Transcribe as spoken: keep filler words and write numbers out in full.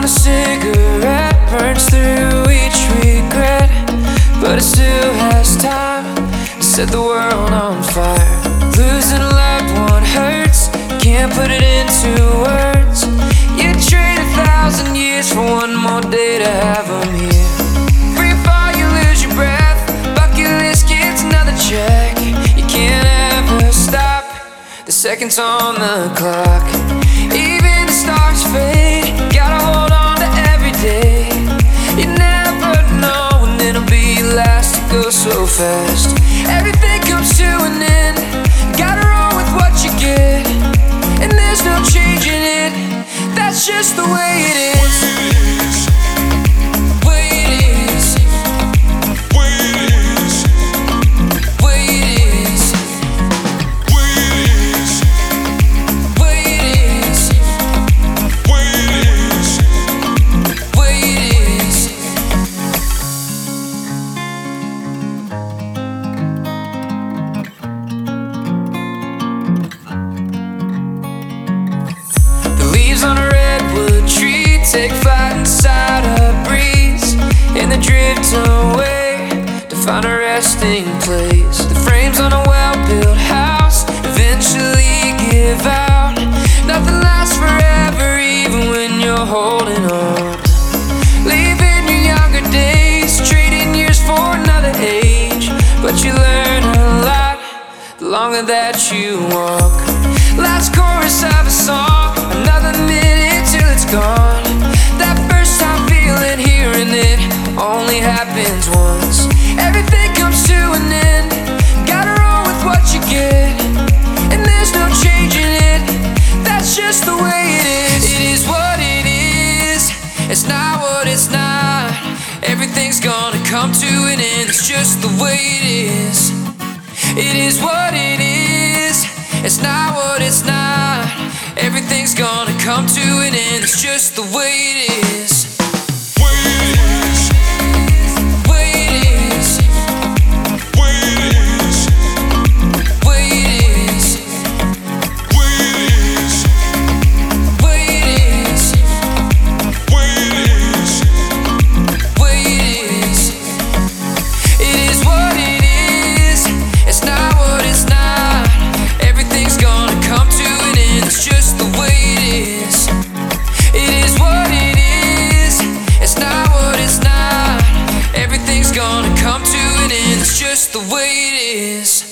cigarette burns through each regret, but it still has time to set the world on fire. Losing a loved one hurts, can't put it into words. You trade a thousand years for one more day to have them here. Free fall, you lose your breath, bucket list gets another check. You can't ever stop, the seconds on the clock. Even the stars fade, gotta hold on to every day. You never know when it'll be last, it goes so fast. Everything comes to an end, gotta roll with what you get, and there's no changing it, that's just the way it is. On a redwood tree take flight inside a breeze, and they drift away to find a resting place. The frames on a well-built house eventually give out. Nothing lasts forever, even when you're holding on. Living your younger days, trading years for another age, but you learn a lot the longer that you walk. Last chorus of a song, another minute till it's gone. That first time feeling, hearing it, only happens once. Everything comes to an end, gotta roll with what you get, and there's no changing it, that's just the way it is. It is what it is, it's not what it's not. Everything's gonna come to an end, it's just the way it is. It is what it is, it's not what it's not. Everything's gonna come to an end, it's just the way it is. Just the way it is.